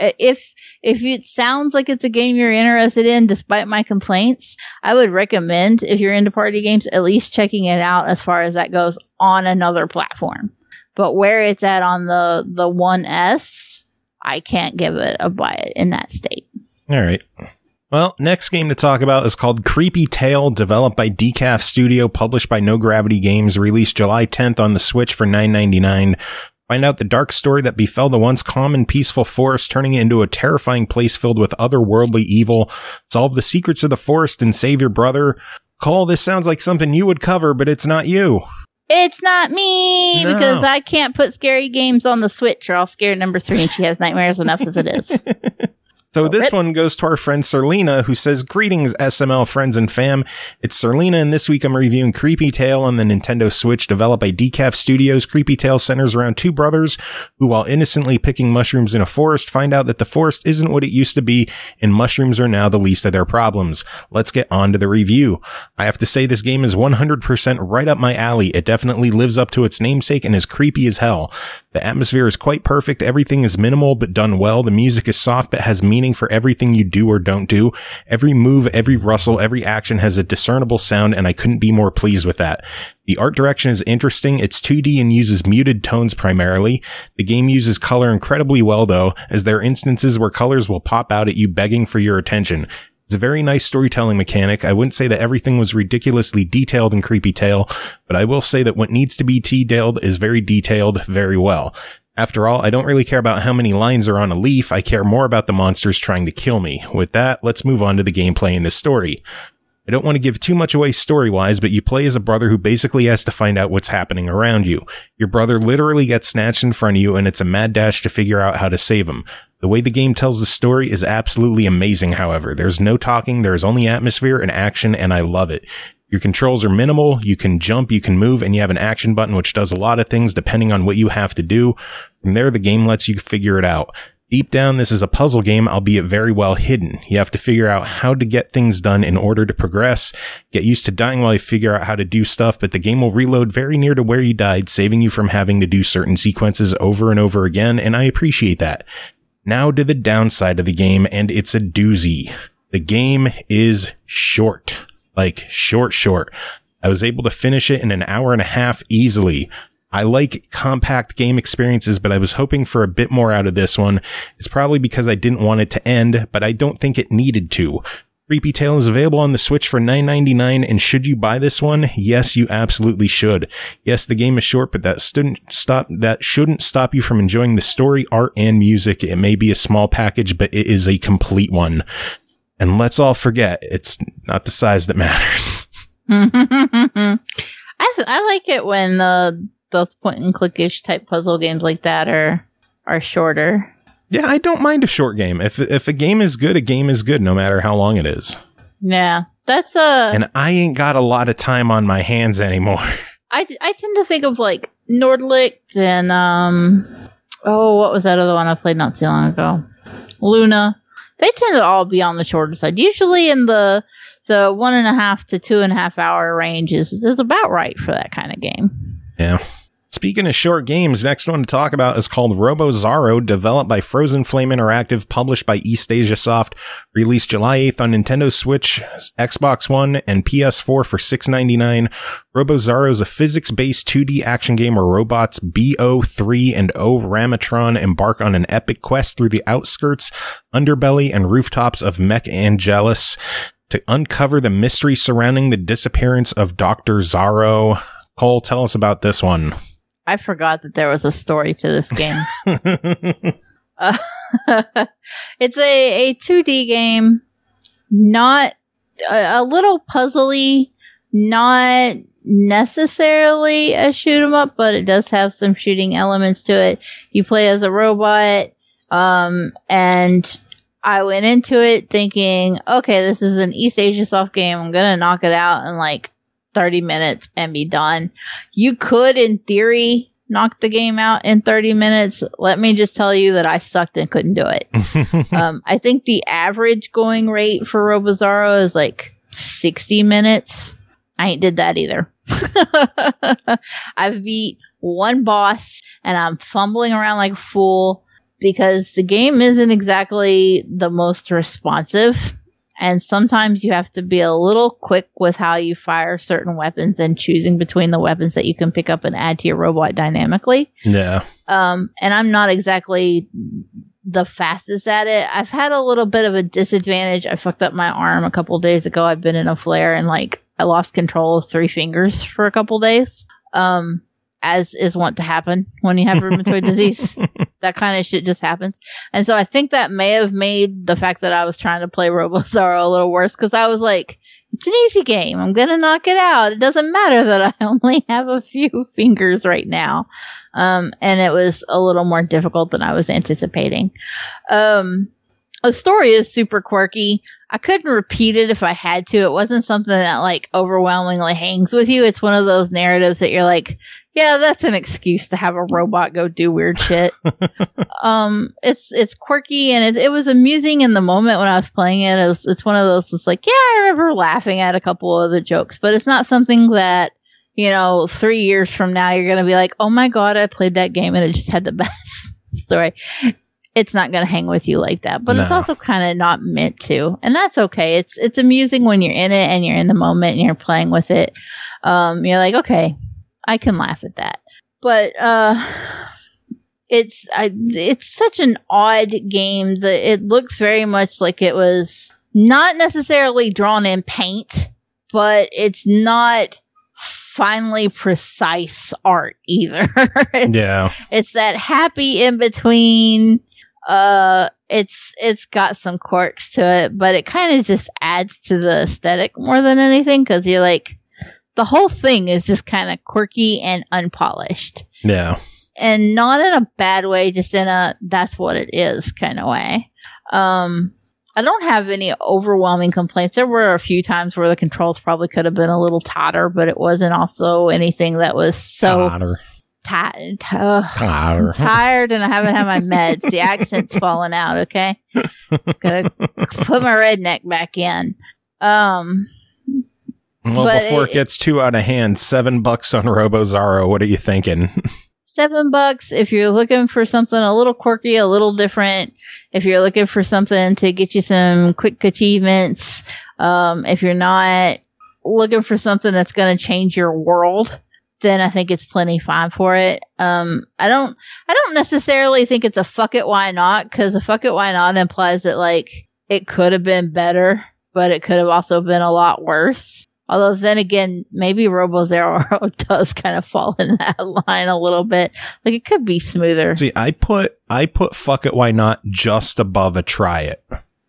if if it sounds like it's a game you're interested in, despite my complaints, I would recommend, if you're into party games, at least checking it out as far as that goes on another platform. But where it's at on the the one S, I can't give it a buy it in that state. All right. Well, next game to talk about is called Creepy Tale, developed by Decaf Studio, published by No Gravity Games, released July tenth on the Switch for nine ninety-nine. Find out the dark story that befell the once calm and peaceful forest, turning it into a terrifying place filled with otherworldly evil. Solve the secrets of the forest and save your brother. Cole, this sounds like something you would cover, but it's not you. It's not me, No. because I can't put scary games on the Switch or I'll scare number three and she has nightmares enough as it is. So this Rip. one goes to our friend Serlina, who says, greetings, S M L friends and fam. It's Serlina, and this week I'm reviewing Creepy Tale on the Nintendo Switch, developed by Decaf Studios. Creepy Tale centers around two brothers who, while innocently picking mushrooms in a forest, find out that the forest isn't what it used to be, and mushrooms are now the least of their problems. Let's get on to the review. I have to say this game is one hundred percent right up my alley. It definitely lives up to its namesake and is creepy as hell. The atmosphere is quite perfect. Everything is minimal but done well. The music is soft but has meaning for everything you do or don't do. Every move, every rustle, every action has a discernible sound, and I couldn't be more pleased with that. The art direction is interesting. It's two D and uses muted tones primarily. The game uses color incredibly well, though, as there are instances where colors will pop out at you begging for your attention. It's a very nice storytelling mechanic. I wouldn't say that everything was ridiculously detailed in Creepy Tale, but I will say that what needs to be detailed is very detailed very well. After all, I don't really care about how many lines are on a leaf. I care more about the monsters trying to kill me. With that, let's move on to the gameplay in this story. I don't want to give too much away story-wise, but you play as a brother who basically has to find out what's happening around you. Your brother literally gets snatched in front of you, and it's a mad dash to figure out how to save him. The way the game tells the story is absolutely amazing, however. There's no talking, there's only atmosphere and action, and I love it. Your controls are minimal, you can jump, you can move, and you have an action button which does a lot of things depending on what you have to do. From there, the game lets you figure it out. Deep down, this is a puzzle game, albeit very well hidden. You have to figure out how to get things done in order to progress. Get used to dying while you figure out how to do stuff, but the game will reload very near to where you died, saving you from having to do certain sequences over and over again, and I appreciate that. Now to the downside of the game, and it's a doozy. The game is short. Like, short, short. I was able to finish it in an hour and a half easily. I like compact game experiences, but I was hoping for a bit more out of this one. It's probably because I didn't want it to end, but I don't think it needed to. Creepy Tale is available on the Switch for nine ninety-nine, and should you buy this one? Yes, you absolutely should. Yes, the game is short, but that shouldn't stop, that shouldn't stop you from enjoying the story, art, and music. It may be a small package, but it is a complete one. And let's all forget, it's not the size that matters. I I like it when uh, those point and click-ish type puzzle games like that are are shorter. Yeah, I don't mind a short game. If if a game is good, a game is good, no matter how long it is. Yeah, that's a. And I ain't got a lot of time on my hands anymore. I, I tend to think of like Nordlicht and um oh, what was that other one I played not too long ago? Luna. They tend to all be on the shorter side. Usually in the the one and a half to two and a half hour range is, is about right for that kind of game. Yeah. Speaking of short games, next one to talk about is called RoboZaro, developed by Frozen Flame Interactive, published by East Asia Soft, released July eighth on Nintendo Switch, Xbox One, and P S four for six ninety-nine. RoboZaro is a physics-based two D action game where robots B O three and O Ramatron embark on an epic quest through the outskirts, underbelly, and rooftops of Mech Angelis to uncover the mystery surrounding the disappearance of Doctor Zaro. Cole, tell us about this one. I forgot that there was a story to this game. uh, it's a, a two D game, not a, a little puzzly, not necessarily a shoot 'em up, but it does have some shooting elements to it. You play as a robot, um, and I went into it thinking, okay, this is an East Asia Soft game. I'm gonna knock it out in like thirty minutes and be done. You could, in theory, knock the game out in thirty minutes. Let me just tell you that I sucked and couldn't do it. um, I think the average going rate for Robozaro is like sixty minutes. I ain't did that either. I've beat one boss and I'm fumbling around like a fool because the game isn't exactly the most responsive. And sometimes you have to be a little quick with how you fire certain weapons and choosing between the weapons that you can pick up and add to your robot dynamically. Yeah. Um, and I'm not exactly the fastest at it. I've had a little bit of a disadvantage. I fucked up my arm a couple days ago. I've been in a flare and like I lost control of three fingers for a couple days. Um, as is wont to happen when you have rheumatoid disease. That kind of shit just happens. And so I think that may have made the fact that I was trying to play Robozaro a little worse because I was like, it's an easy game. I'm going to knock it out. It doesn't matter that I only have a few fingers right now. Um, and it was a little more difficult than I was anticipating. Um, the story is super quirky. I couldn't repeat it if I had to. It wasn't something that like overwhelmingly hangs with you. It's one of those narratives that you're like, yeah, that's an excuse to have a robot go do weird shit. um, it's it's quirky and it, it was amusing in the moment when I was playing it. It was, it's one of those that's like, yeah, I remember laughing at a couple of the jokes, but it's not something that, you know, three years from now you're going to be like, oh my God, I played that game and it just had the best story. It's not going to hang with you like that, but no. It's also kind of not meant to, and that's okay. It's it's amusing when you're in it and you're in the moment and you're playing with it. Um, you're like, okay, I can laugh at that, but uh, it's I, it's such an odd game that it looks very much like it was not necessarily drawn in paint, but it's not finely precise art either. it's, yeah, it's that happy in between. Uh, it's it's got some quirks to it, but it kind of just adds to the aesthetic more than anything because you're like, the whole thing is just kind of quirky and unpolished. Yeah, and not in a bad way, just in a that's what it is kind of way. Um, I don't have any overwhelming complaints. There were a few times where the controls probably could have been a little tighter, but it wasn't also anything that was so. Tighter. Ti- t- uh, I'm tired and I haven't had my meds. The accent's falling out, okay? Gotta put my redneck back in. Um, well, before it, it gets too out of hand, seven bucks on Robozaro. What are you thinking? Seven bucks if you're looking for something a little quirky, a little different. If you're looking for something to get you some quick achievements. Um, if you're not looking for something that's going to change your world, then I think it's plenty fine for it. Um, I don't, I don't necessarily think it's a fuck it, why not? Because a fuck it, why not implies that like it could have been better, but it could have also been a lot worse. Although then again, maybe Robozaro does kind of fall in that line a little bit. Like it could be smoother. See, I put, I put fuck it, why not just above a try it.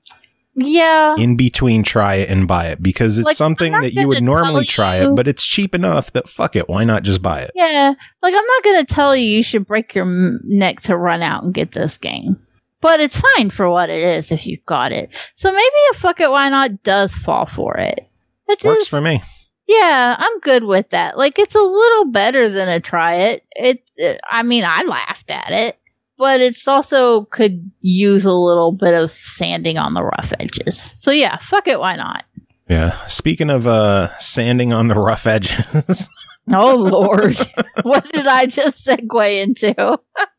Yeah. In between try it and buy it because it's like, something that you would normally try you, it, but it's cheap enough that fuck it, why not just buy it? Yeah. Like I'm not going to tell you you should break your m- neck to run out and get this game. But it's fine for what it is if you've got it. So maybe a fuck it, why not does fall for it. It works is, for me. Yeah, I'm good with that. Like it's a little better than a try it. It, it I mean, I laughed at it. But it's also could use a little bit of sanding on the rough edges. So yeah, fuck it, why not? Yeah. Speaking of uh, sanding on the rough edges. Oh, Lord. What did I just segue into?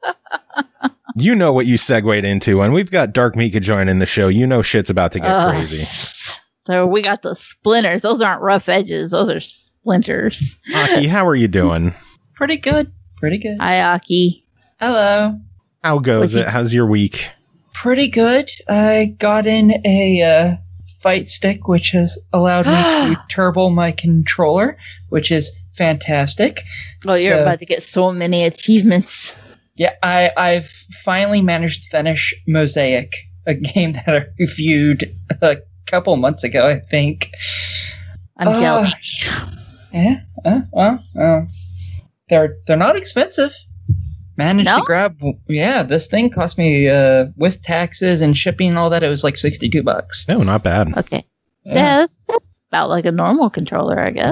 You know what you segued into. And we've got Dark Mika joining the show. You know shit's about to get uh, crazy. So we got the splinters. Those aren't rough edges. Those are splinters. Aki, how are you doing? Pretty good. Pretty good. Hi, Aki. Hello. How goes it? How's your week? Pretty good. I got in a uh, fight stick, which has allowed me to turbo my controller, which is fantastic. Oh, you're so, about to get so many achievements. Yeah, I, I've finally managed to finish Mosaic, a game that I reviewed a couple months ago, I think. I'm uh, jealous. Yeah, uh, well, uh, they're they're not expensive. Managed no? to grab, yeah, this thing cost me, uh, with taxes and shipping and all that, it was like sixty-two bucks. Oh, not bad. Okay. Yeah, yeah that's, that's about like a normal controller, I guess.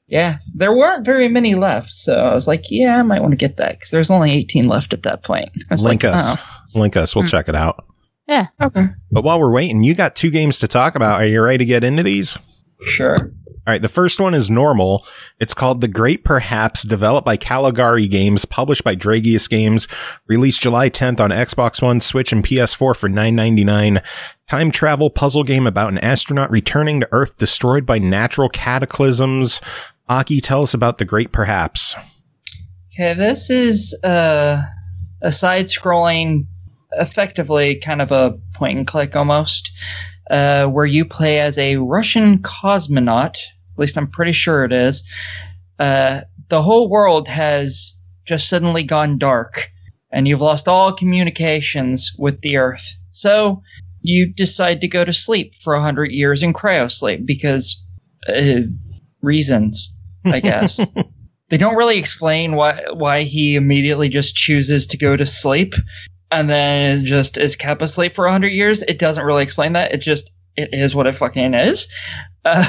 Yeah, there weren't very many left, so I was like, yeah, I might want to get that, because there's only eighteen left at that point. I was Link like, us. oh. Link us. We'll Hmm. check it out. Yeah. Okay. But while we're waiting, you got two games to talk about. Are you ready to get into these? Sure. All right, the first one is normal. It's called The Great Perhaps, developed by Caligari Games, published by Dragius Games, released July tenth on Xbox One, Switch, and P S four for nine ninety-nine. Time travel puzzle game about an astronaut returning to Earth destroyed by natural cataclysms. Aki, tell us about The Great Perhaps. Okay, this is uh, a side-scrolling, effectively kind of a point-and-click almost, uh, where you play as a Russian cosmonaut. At least I'm pretty sure it is. Uh, the whole world has just suddenly gone dark, and you've lost all communications with the Earth. So you decide to go to sleep for one hundred years in cryosleep because uh, reasons, I guess. They don't really explain why why he immediately just chooses to go to sleep and then just is kept asleep for one hundred years. It doesn't really explain that. It just, it is what it fucking is. Uh,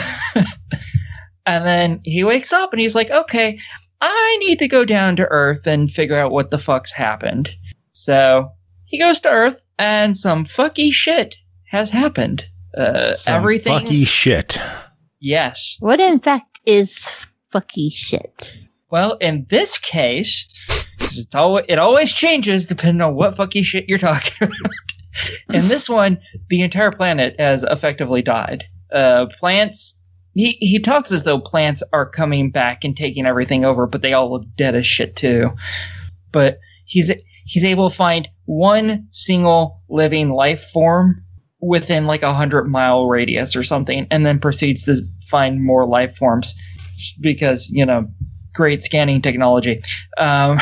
and then he wakes up and he's like, okay, I need to go down to Earth and figure out what the fuck's happened. So he goes to Earth and some fucky shit has happened. Uh, Some everything. fucky shit. Yes. What in fact is fucky shit? Well, in this case, 'cause it's all, it always changes depending on what fucky shit you're talking about. In this one, the entire planet has effectively died. Uh, plants, he, he talks as though plants are coming back and taking everything over, but they all look dead as shit too. But he's he's able to find one single living life form within like a hundred mile radius or something, and then proceeds to find more life forms because, you know, great scanning technology. Um,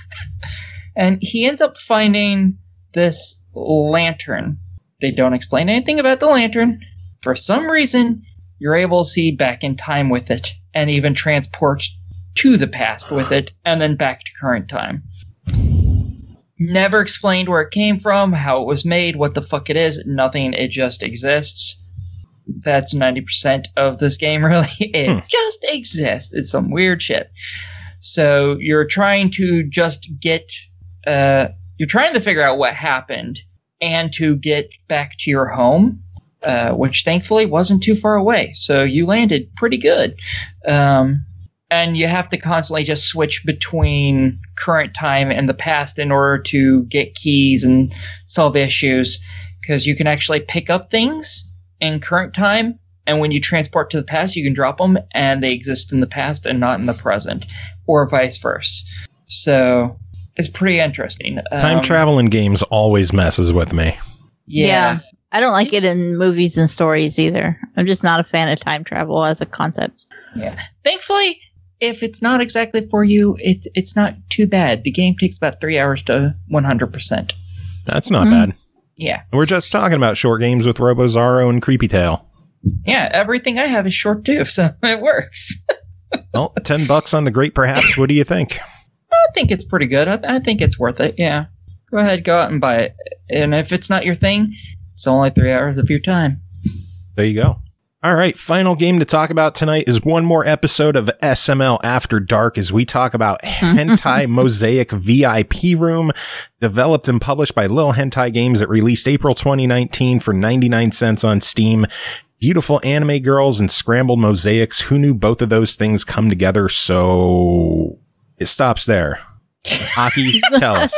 and he ends up finding this lantern. They don't explain anything about the lantern. For some reason, you're able to see back in time with it and even transport to the past with it and then back to current time. Never explained where it came from, how it was made, what the fuck it is. Nothing. It just exists. That's ninety percent of this game, really. It hmm. just exists. It's some weird shit. So you're trying to just get... Uh, you're trying to figure out what happened and to get back to your home, uh, which thankfully wasn't too far away. So you landed pretty good. Um... And you have to constantly just switch between current time and the past in order to get keys and solve issues. Because you can actually pick up things in current time, and when you transport to the past, you can drop them, and they exist in the past and not in the present, or vice versa. So it's pretty interesting. Time um, travel in games always messes with me. Yeah. yeah. I don't like it in movies and stories either. I'm just not a fan of time travel as a concept. Yeah. Thankfully, if it's not exactly for you, it, it's not too bad. The game takes about three hours to one hundred percent. That's not Mm. bad. Yeah. We're just talking about short games with RoboZaro and Creepy Tail. Yeah, everything I have is short too, so it works. Well, ten bucks on The Great Perhaps. What do you think? I think it's pretty good. I, I think it's worth it, yeah. Go ahead, go out and buy it. And if it's not your thing, it's only three hours of your time. There you go. All right, final game to talk about tonight is one more episode of S M L After Dark as we talk about Hentai Mosaic V I P Room, developed and published by Lil Hentai Games. It released April twenty nineteen for ninety-nine cents on Steam. Beautiful anime girls and scrambled mosaics. Who knew both of those things come together? So it stops there. Aki, tell us.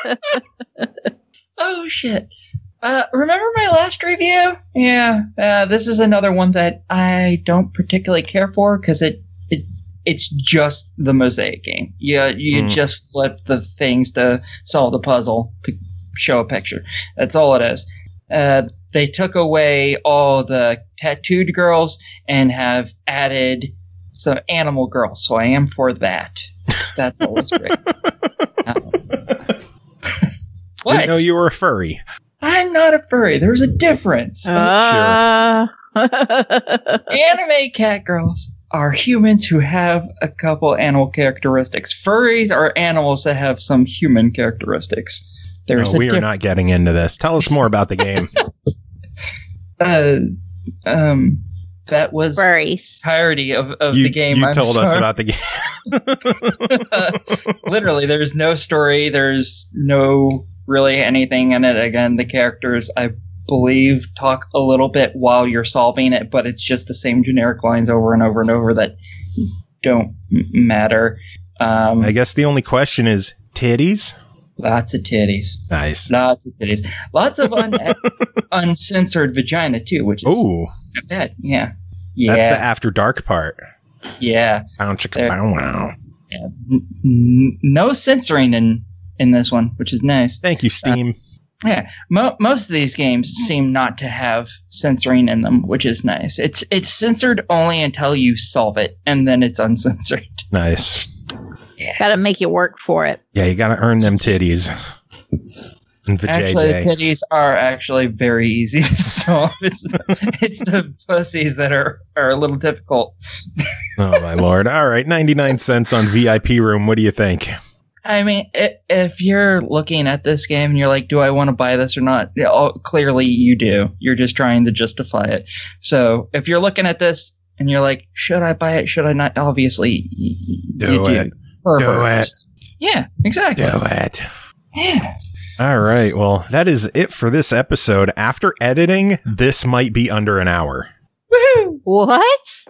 Oh, shit. Uh, remember my last review? Yeah, uh, this is another one that I don't particularly care for because it, it it's just the mosaic game. You, you mm. just flip the things to solve the puzzle to show a picture. That's all it is. Uh, they took away all the tattooed girls and have added some animal girls, so I am for that. That's always great. um, what? Didn't know you were a furry. I'm not a furry. There's a difference. Uh, Anime cat girls are humans who have a couple animal characteristics. Furries are animals that have some human characteristics. There's no, a we difference. are not getting into this. Tell us more about the game. uh, um, that was Furries. entirety of, of You, the game. you I'm told us sorry. about the game. Literally, there's no story. There's no really anything in it. Again, the characters, I believe, talk a little bit while you're solving it, but it's just the same generic lines over and over and over that don't m- matter. Um, I guess the only question is titties. lots of titties. Nice. Lots of titties. Lots of un- uncensored vagina, too, which is Ooh, not bad. Yeah. Yeah. that's the after dark part. yeah. Bow chicka There- bow wow. yeah. N- n- no censoring in, in this one, which is nice. Thank you, Steam. Yeah, Mo- most of these games seem not to have censoring in them, which is nice. It's it's censored only until you solve it, and then it's uncensored. Nice. Gotta make you work for it. Yeah, you gotta earn them titties. And for Actually, J J. the titties are actually very easy to solve. It's it's the pussies that are, are a little difficult. Oh my lord! All right, ninety-nine cents on V I P room. What do you think? I mean, i- if you're looking at this game and you're like, do I want to buy this or not? Yeah, oh, clearly you do. You're just trying to justify it. So if you're looking at this and you're like, should I buy it? Should I not? Obviously, y- y- Do you do. it. Perverts. Yeah, exactly. Do it. Yeah. All right. Well, that is it for this episode. After editing, this might be under an hour. Woohoo! What?